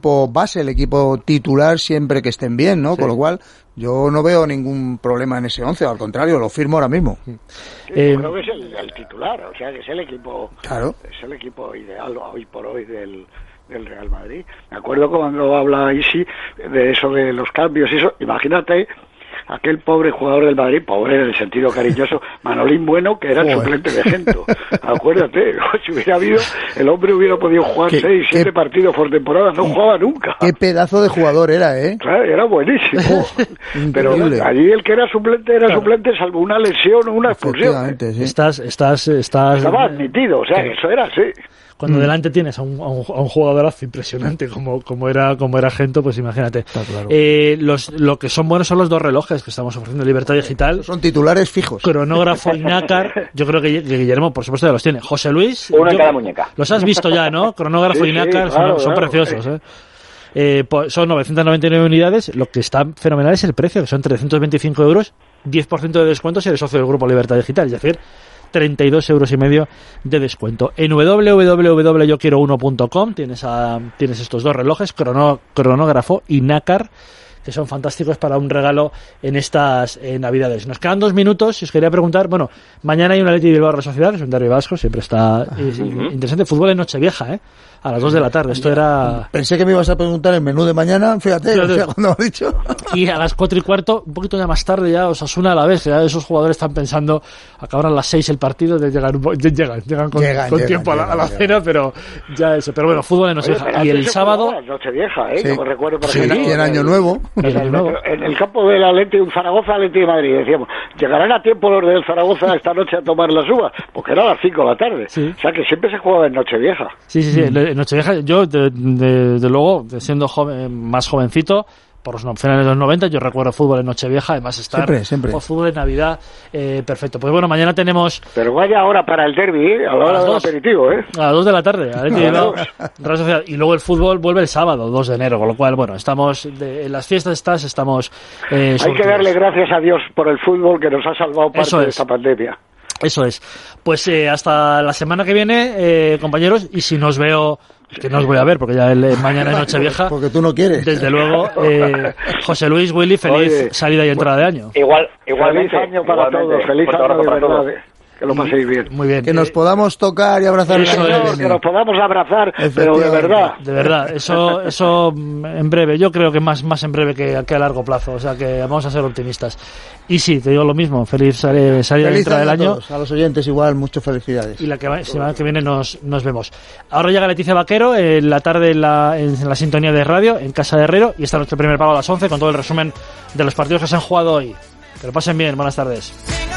base, el equipo titular siempre que estén bien, ¿no? Sí. Con lo cual, yo no veo ningún problema en ese once, al contrario, lo firmo ahora mismo. Sí, eh, creo que es el, el titular, o sea, que es el equipo, claro. es el equipo ideal hoy por hoy del, del Real Madrid. Me acuerdo cuando habla Isi de eso de los cambios y eso, imagínate aquel pobre jugador del Madrid, pobre en el sentido cariñoso, Manolín Bueno, que era el suplente de Gento. Acuérdate, si hubiera habido, el hombre hubiera podido jugar ¿Qué, seis, siete qué, partidos por temporada, no jugaba nunca. Qué pedazo de jugador era, ¿eh? Claro, era buenísimo. Pero allí el que era suplente era claro. suplente salvo una lesión o una expulsión. Sí. Estás, estás, estás... Estaba admitido, o sea, que eso era así. Cuando mm. delante tienes a un, a un, a un jugadorazo impresionante como, como era como era Gento, pues imagínate. Claro. Eh, los, lo que son buenos son los dos relojes que estamos ofreciendo en Libertad Digital. Son titulares fijos. Cronógrafo y nácar. Yo creo que Guillermo, por supuesto, ya los tiene. José Luis. Uno en yo, cada muñeca. Los has visto ya, ¿no? Cronógrafo sí, y nácar sí, claro, son, son claro, preciosos, sí. ¿eh? Eh, pues son novecientas noventa y nueve unidades. Lo que está fenomenal es el precio, que son trescientos veinticinco euros, diez por ciento de descuento si eres socio del grupo Libertad Digital. Es decir, treinta y dos euros y medio de descuento. En doble u doble u doble u punto yo quiero uno punto com tienes, a, tienes estos dos relojes, crono, cronógrafo y nácar, que son fantásticos para un regalo en estas eh, Navidades. Nos quedan dos minutos y os quería preguntar, bueno, mañana hay un Athletic Bilbao Real Sociedad, que es un derbi vasco, siempre está es, uh-huh. interesante. Fútbol en Nochevieja, ¿eh? A las dos de la tarde. Esto era... Pensé que me ibas a preguntar el menú de mañana, fíjate, fíjate. O sea, cuando lo he dicho. Y a las cuatro y cuarto, un poquito ya más tarde, ya Osasuna a la vez, ya esos jugadores están pensando, acabarán a las seis el partido, de llegar, llegan, llegan con, llegan, con llegan, tiempo llegan, a la, a la cena, pero ya eso. Pero bueno, fútbol en Nochevieja. Y el sábado... Nochevieja, ¿eh? Sí. Como recuerdo por sí, y el Año Nuevo. Y el Año Nuevo. En el campo del Atlético, Zaragoza, Atlético de Madrid, decíamos, ¿llegarán a tiempo los del Zaragoza esta noche a tomar las uvas? Porque era a las cinco de la tarde. Sí. O sea que siempre se jugaba en Nochevieja. Sí, sí, sí, mm. en Nochevieja, yo, de, de, de luego, siendo joven, más jovencito, por los finales de los noventa, yo recuerdo fútbol en Nochevieja, además estar siempre, siempre. O fútbol en Navidad, eh, perfecto. Pues bueno, mañana tenemos... Pero vaya hora para el derbi, ¿eh? A la hora del aperitivo, ¿eh? A las dos de la tarde, a Real Sociedad. Y luego el fútbol vuelve el sábado, dos de enero, con lo cual, bueno, estamos, de, en las fiestas estas estamos... Eh, Hay que darle gracias a Dios por el fútbol que nos ha salvado parte Eso es. de esta pandemia. Eso es. Pues eh, hasta la semana que viene, eh, compañeros, y si nos veo... que no os voy a ver porque ya el, eh, mañana es Nochevieja. Porque tú no quieres. Desde luego, eh, José Luis, Willy, feliz Oye, salida y entrada de año. Igual, igualmente. Feliz año para igualmente, todos, feliz año de para verdad. todos. Que lo paséis bien. Muy bien. Que nos podamos tocar y abrazar. Eso el año es. Que nos podamos abrazar, pero de verdad. De verdad, eso eso en breve, yo creo que más más en breve que, que a largo plazo, o sea que vamos a ser optimistas. Y sí, te digo lo mismo, feliz salida feliz y entrada del año. Todos, a los oyentes igual, muchas felicidades. Y la que va, semana que viene nos, nos vemos. Ahora llega Leticia Vaquero, en la tarde en la, en la sintonía de radio, en Casa de Herrero, y está nuestro primer pago a las once con todo el resumen de los partidos que se han jugado hoy. Que lo pasen bien, buenas tardes.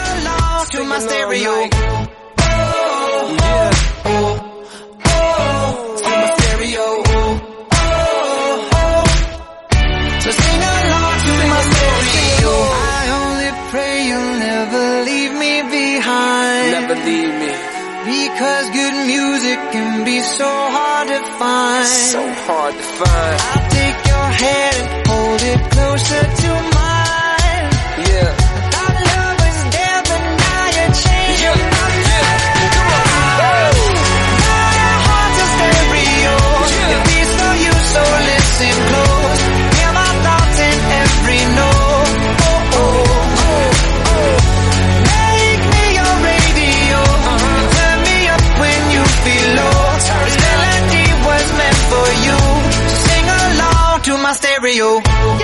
Because good music can be so hard to find. So hard to find. I'll take your hand and hold it closer to mine. Yeah. Our love was there, but now you're changing yeah. my mind. Come on. Now your heart's a stereo. Yeah. It beats for you, so listen close. Hear my thoughts in every note. Oh, oh, oh, oh. Make me your radio. Uh-huh. Turn me up when you feel low. This melody was meant for you. So sing along to my stereo.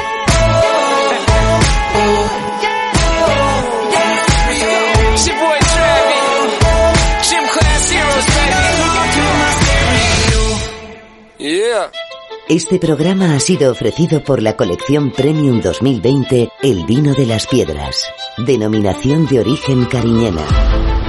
Este programa ha sido ofrecido por la colección Premium dos mil veinte El Vino de las Piedras, denominación de origen cariñena.